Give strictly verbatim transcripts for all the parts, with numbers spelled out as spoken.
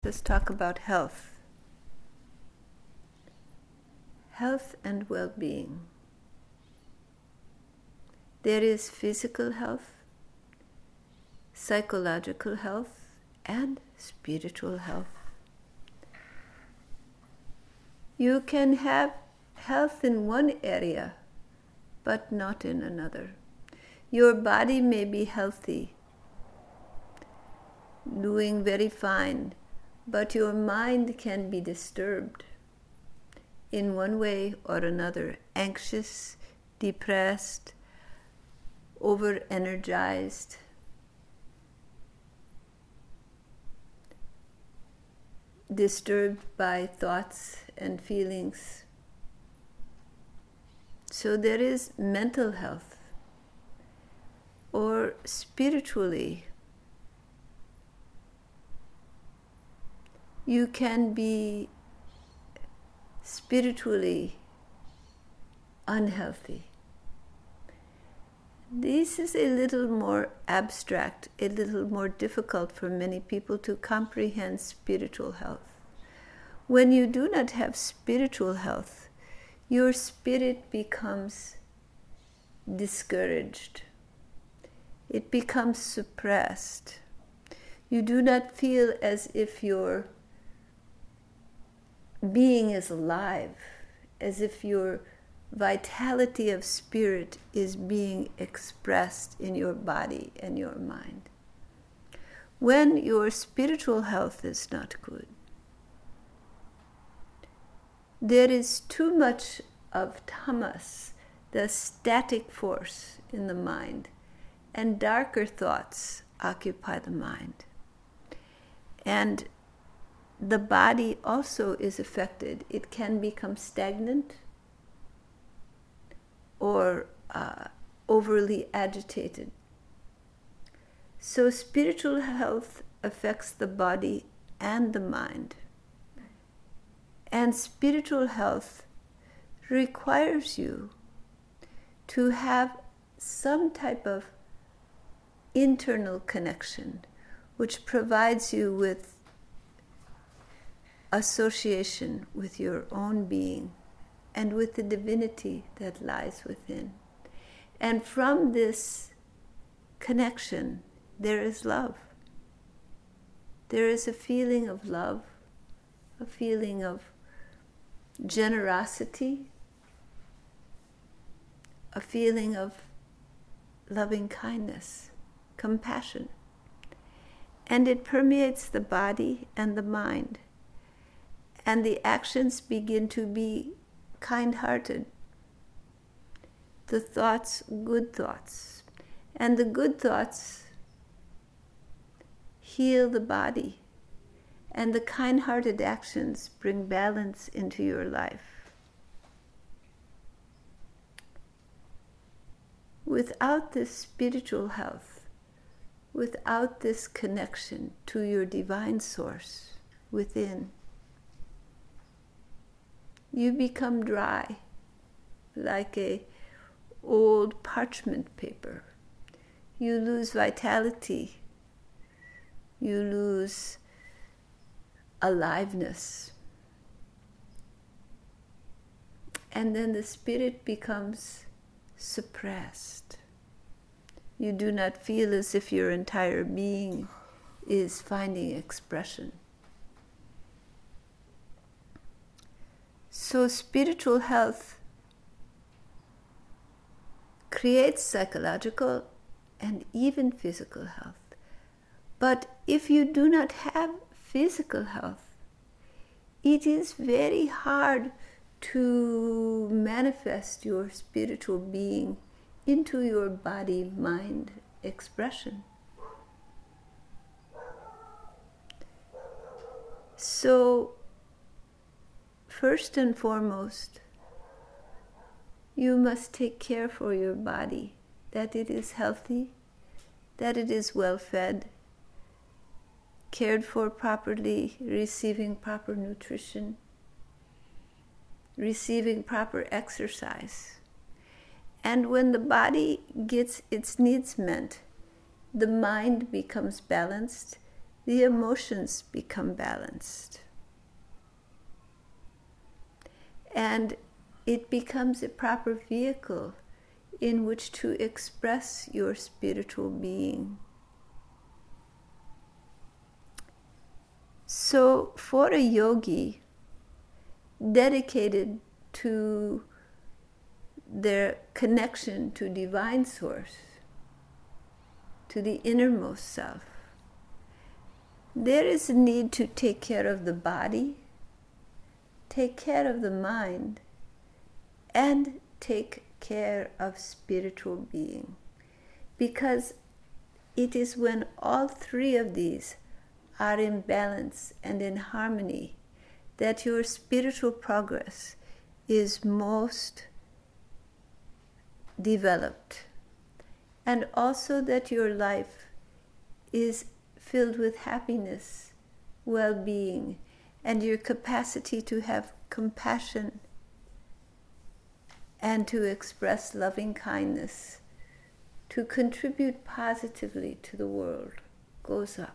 Let's talk about health. Health and well-being. There is physical health, psychological health, and spiritual health. You can have health in one area, but not in another. Your body may be healthy, doing very fine, but your mind can be disturbed in one way or another, anxious, depressed, over-energized. Disturbed by thoughts and feelings. So there is mental health, or spiritually. You can be spiritually unhealthy. This is a little more abstract, a little more difficult for many people to comprehend spiritual health. When you do not have spiritual health, your spirit becomes discouraged. It becomes suppressed. You do not feel as if your being is alive, as if your vitality of spirit is being expressed in your body and your mind. When your spiritual health is not good, there is too much of tamas, the static force in the mind, and darker thoughts occupy the mind. And the body also is affected. It can become stagnant or uh, overly agitated. So spiritual health affects the body and the mind. And spiritual health requires you to have some type of internal connection which provides you with association with your own being and with the divinity that lies within. And from this connection, there is love. There is a feeling of love, a feeling of generosity, a feeling of loving kindness, compassion. And it permeates the body and the mind. And the actions begin to be kind-hearted. The thoughts, good thoughts. And the good thoughts heal the body. And the kind-hearted actions bring balance into your life. Without this spiritual health, without this connection to your divine source within, you become dry, like a old parchment paper. You lose vitality. You lose aliveness. And then the spirit becomes suppressed. You do not feel as if your entire being is finding expression. So spiritual health creates psychological and even physical health. But if you do not have physical health, it is very hard to manifest your spiritual being into your body-mind expression. So, first and foremost, you must take care for your body, that it is healthy, that it is well fed, cared for properly, receiving proper nutrition, receiving proper exercise. And when the body gets its needs met, the mind becomes balanced, the emotions become balanced. And it becomes a proper vehicle in which to express your spiritual being. So for a yogi dedicated to their connection to divine source, to the innermost self, there is a need to take care of the body, take care of the mind, and take care of spiritual being. Because it is when all three of these are in balance and in harmony that your spiritual progress is most developed, and also that your life is filled with happiness, well-being, and your capacity to have compassion and to express loving kindness, to contribute positively to the world, goes up.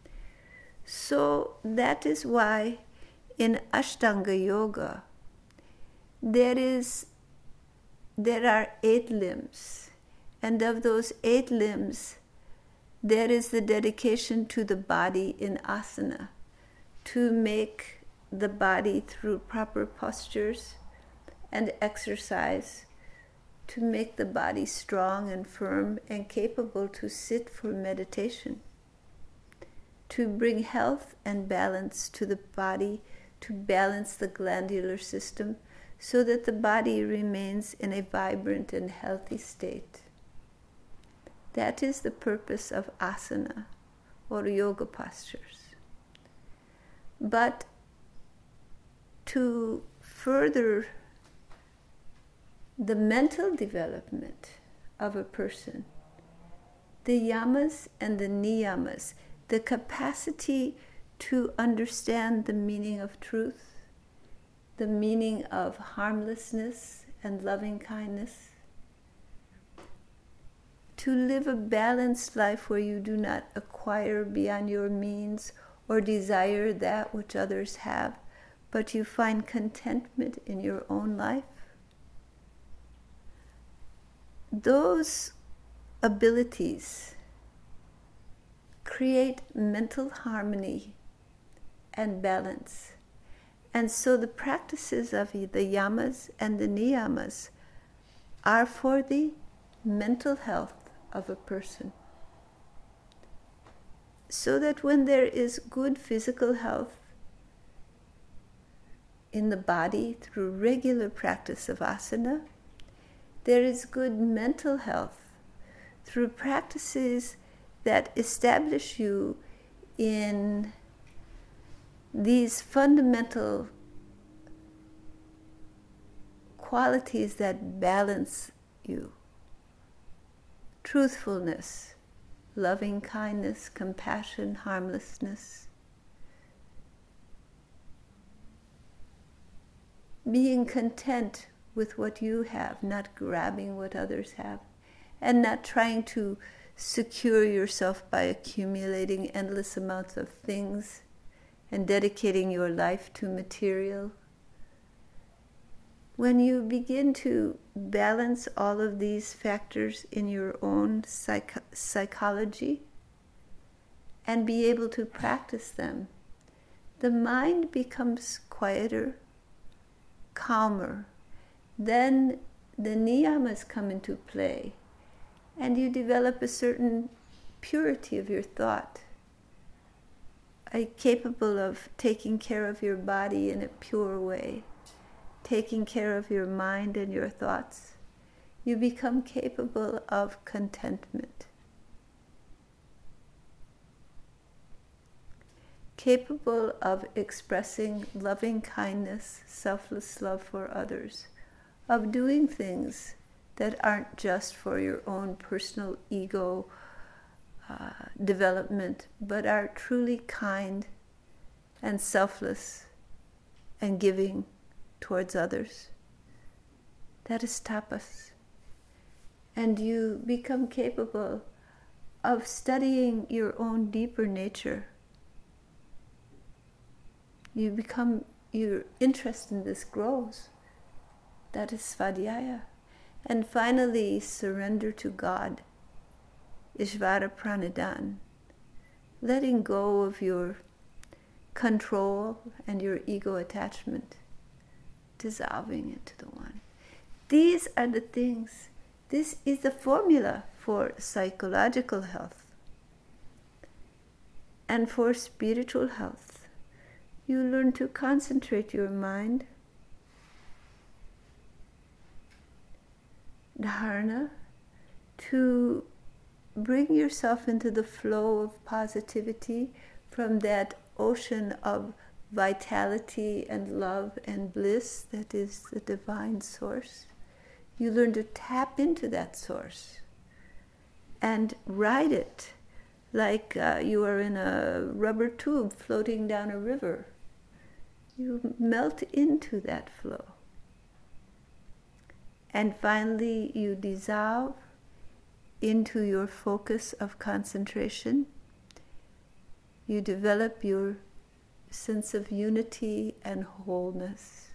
So that is why in Ashtanga Yoga there is there are eight limbs, and of those eight limbs there is the dedication to the body in asana, to make the body through proper postures and exercise, to make the body strong and firm and capable to sit for meditation, to bring health and balance to the body, to balance the glandular system so that the body remains in a vibrant and healthy state. That is the purpose of asana or yoga postures. But to further the mental development of a person, the yamas and the niyamas, the capacity to understand the meaning of truth, the meaning of harmlessness and loving kindness, to live a balanced life where you do not acquire beyond your means or desire that which others have, but you find contentment in your own life. Those abilities create mental harmony and balance. And so the practices of the yamas and the niyamas are for the mental health of a person. So that when there is good physical health in the body through regular practice of asana, there is good mental health through practices that establish you in these fundamental qualities that balance you. Truthfulness, loving kindness, compassion, harmlessness. Being content with what you have, not grabbing what others have, and not trying to secure yourself by accumulating endless amounts of things and dedicating your life to material. When you begin to balance all of these factors in your own psych- psychology and be able to practice them, the mind becomes quieter, calmer. Then the niyamas come into play, and you develop a certain purity of your thought, are capable of taking care of your body in a pure way, taking care of your mind and your thoughts. You become capable of contentment, capable of expressing loving kindness, selfless love for others, of doing things that aren't just for your own personal ego uh, development, but are truly kind and selfless and giving towards others. That is tapas. And you become capable of studying your own deeper nature you become, your interest in this grows. That is svadhyaya. And finally, surrender to God, Ishvara Pranidan, letting go of your control and your ego attachment, dissolving into the one. These are the things, this is the formula for psychological health. And for spiritual health, you learn to concentrate your mind, dharana, to bring yourself into the flow of positivity from that ocean of vitality and love and bliss that is the divine source. You learn to tap into that source and ride it like uh, you are in a rubber tube floating down a river. You melt into that flow. And finally, you dissolve into your focus of concentration. You develop your sense of unity and wholeness.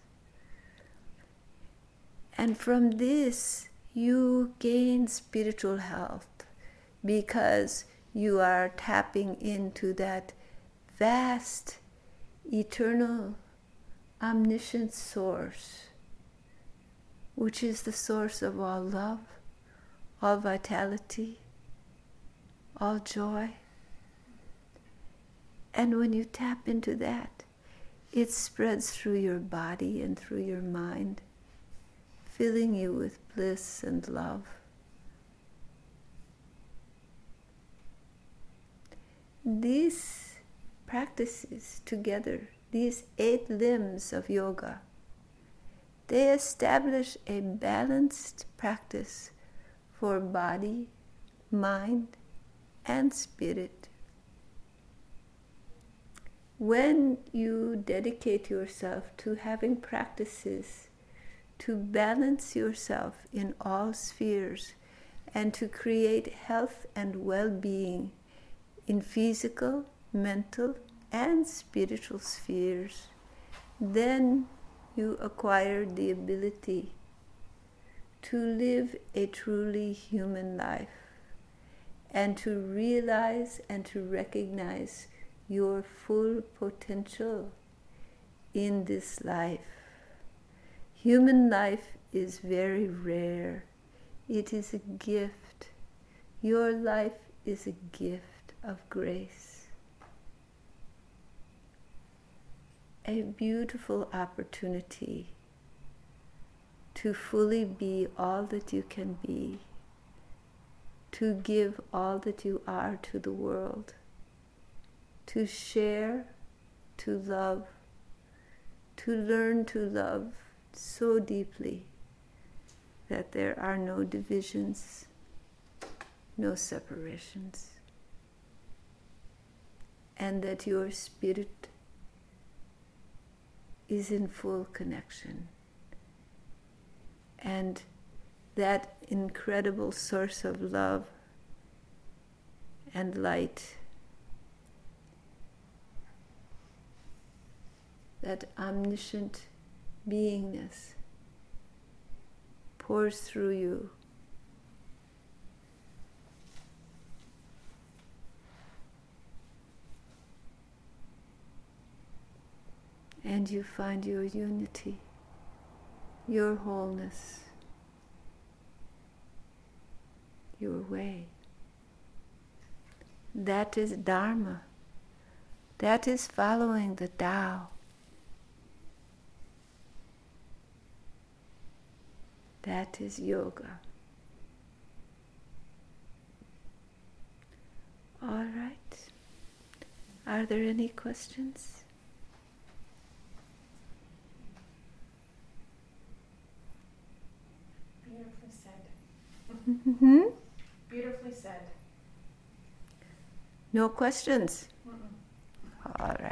And from this, you gain spiritual health because you are tapping into that vast, eternal, omniscient source, which is the source of all love, all vitality, all joy. And when you tap into that, it spreads through your body and through your mind, filling you with bliss and love. These practices together, these eight limbs of yoga, they establish a balanced practice for body, mind, and spirit. When you dedicate yourself to having practices to balance yourself in all spheres and to create health and well-being in physical, mental, and spiritual spheres, then you acquire the ability to live a truly human life and to realize and to recognize your full potential in this life. Human life is very rare. It is a gift. Your life is a gift of grace. A beautiful opportunity to fully be all that you can be, to give all that you are to the world, to share, to love, to learn to love so deeply that there are no divisions, no separations, and that your spirit is in full connection. And that incredible source of love and light, that omniscient beingness pours through you. And you find your unity, your wholeness, your way. That is Dharma. That is following the Tao. That is yoga. All right. Are there any questions? Beautifully said. Mm-hmm. Beautifully said. No questions? Mm-mm. All right.